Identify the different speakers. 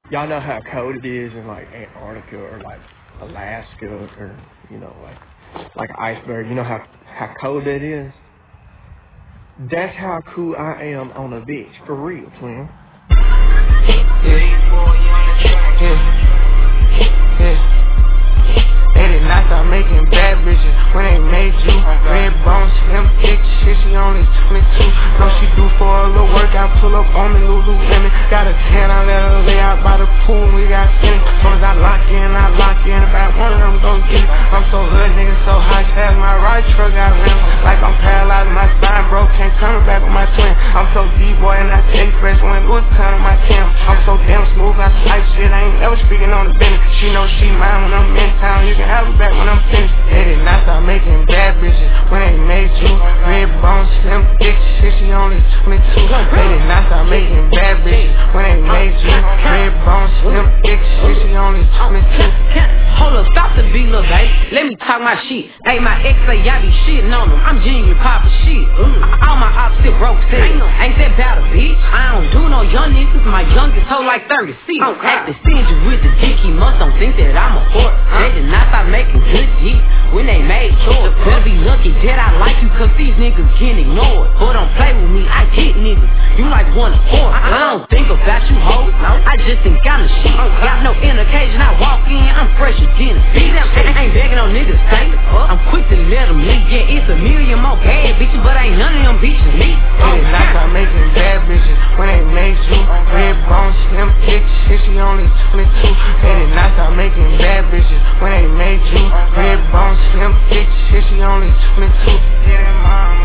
Speaker 1: Y'all know how cold it is in like Antarctica or like Alaska or like an iceberg. You know how cold that is? That's how cool I am on a bitch, for real, twin. They did not start making bad bitches when they made you. Red bones, slim, thick shit, she only 22. No, she do for a little work, I pull up on me, Lululemon. Got a 10, I let her lay out by the pool, we got skinny. As soon as I lock in. If I one of them gon' get it. I'm so hood, nigga, so high, past my right truck got rims. Like I'm paralyzed, my spine broke, can't come back with my twin. I'm so D-boy and I take fresh when it was time with my Tim. I'm so damn smooth, I type shit, I ain't never speaking on the business. She know she mine when I'm in town, you can have her back when I'm finished. They did not start making bad bitches when they made you. Red bones, slim, thick shit, she only 22. They did not start making bad bitches when they made you. Red bones, slim, thick shit, she only 22.
Speaker 2: Hold up, stop the beat, little baby. Let me talk my shit. Hey, my ex say y'all be shitting on them. I'm genuine poppin' shit. All my ops still broke still. Ain't that about a bitch? I don't do no young niggas. My youngest hoe like 30. See, I'm acting stingy with the dick. He must don't think that I'm a whore. They did not stop making good dick when they made yours. Better be lucky that I like you, cause these niggas getting ignored. But don't play with me, I get niggas. You like one of four. I don't think about you hoes. I just think I'm the shit. Got no inner occasion, I walk in, I'm fresh as dinner. See them, ain't begging on niggas to stay. I'm quick to let them leave. Yeah, it's a million more bad bitches, but ain't none of them bitches me.
Speaker 1: They did not start making bad bitches when they made you. Red bones, slim, thick shit, she only 22. They did not start making bad bitches when they made you. Red bones, slim, thick shit, she only 22. Yeah, mom.